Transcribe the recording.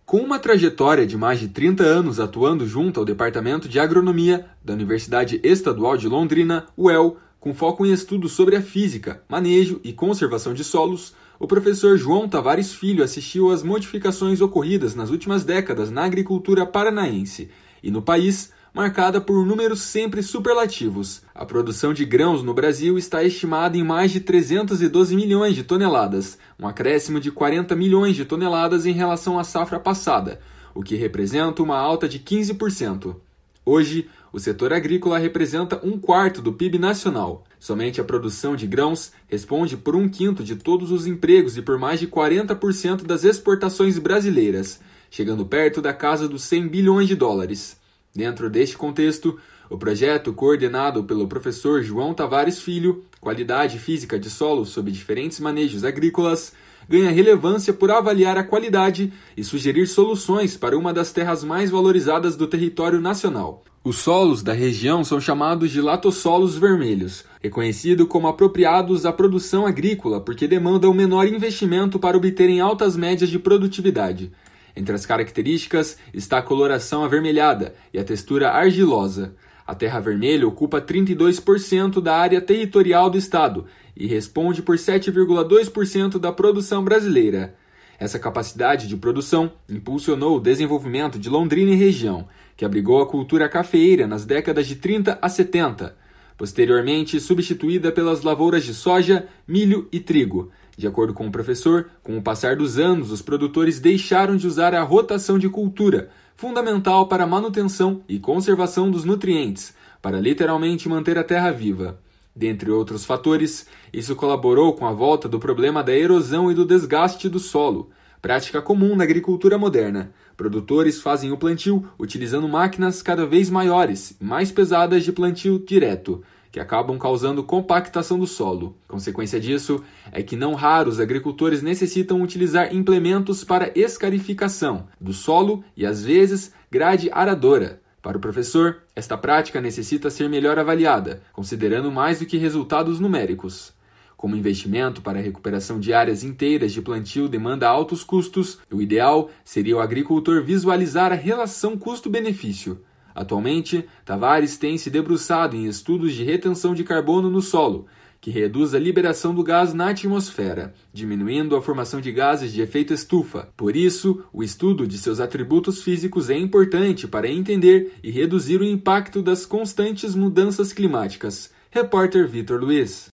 Com uma trajetória de mais de 30 anos atuando junto ao Departamento de Agronomia da Universidade Estadual de Londrina, UEL, com foco em estudos sobre a física, manejo e conservação de solos, o professor João Tavares Filho assistiu às modificações ocorridas nas últimas décadas na agricultura paranaense e no país, marcada por números sempre superlativos. A produção de grãos no Brasil está estimada em mais de 312 milhões de toneladas, um acréscimo de 40 milhões de toneladas em relação à safra passada, o que representa uma alta de 15%. Hoje, o setor agrícola representa 1/4 do PIB nacional. Somente a produção de grãos responde por 1/5 de todos os empregos e por mais de 40% das exportações brasileiras, chegando perto da casa dos 100 bilhões de dólares. Dentro deste contexto, o projeto coordenado pelo professor João Tavares Filho, Qualidade Física de Solos sob diferentes manejos agrícolas, ganha relevância por avaliar a qualidade e sugerir soluções para uma das terras mais valorizadas do território nacional. Os solos da região são chamados de latossolos vermelhos, reconhecidos como apropriados à produção agrícola porque demandam menor investimento para obterem altas médias de produtividade. Entre as características está a coloração avermelhada e a textura argilosa. A terra vermelha ocupa 32% da área territorial do estado e responde por 7,2% da produção brasileira. Essa capacidade de produção impulsionou o desenvolvimento de Londrina e região, que abrigou a cultura cafeeira nas décadas de 30 a 70, posteriormente substituída pelas lavouras de soja, milho e trigo. De acordo com o professor, com o passar dos anos, os produtores deixaram de usar a rotação de cultura, fundamental para a manutenção e conservação dos nutrientes, para literalmente manter a terra viva. Dentre outros fatores, isso colaborou com a volta do problema da erosão e do desgaste do solo, prática comum na agricultura moderna. Produtores fazem o plantio utilizando máquinas cada vez maiores e mais pesadas de plantio direto, que acabam causando compactação do solo. Consequência disso é que não raro os agricultores necessitam utilizar implementos para escarificação do solo e, às vezes, grade aradora. Para o professor, esta prática necessita ser melhor avaliada, considerando mais do que resultados numéricos. Como investimento para a recuperação de áreas inteiras de plantio demanda altos custos, o ideal seria o agricultor visualizar a relação custo-benefício. Atualmente, Tavares tem se debruçado em estudos de retenção de carbono no solo, que reduz a liberação do gás na atmosfera, diminuindo a formação de gases de efeito estufa. Por isso, o estudo de seus atributos físicos é importante para entender e reduzir o impacto das constantes mudanças climáticas. Repórter Vitor Luiz.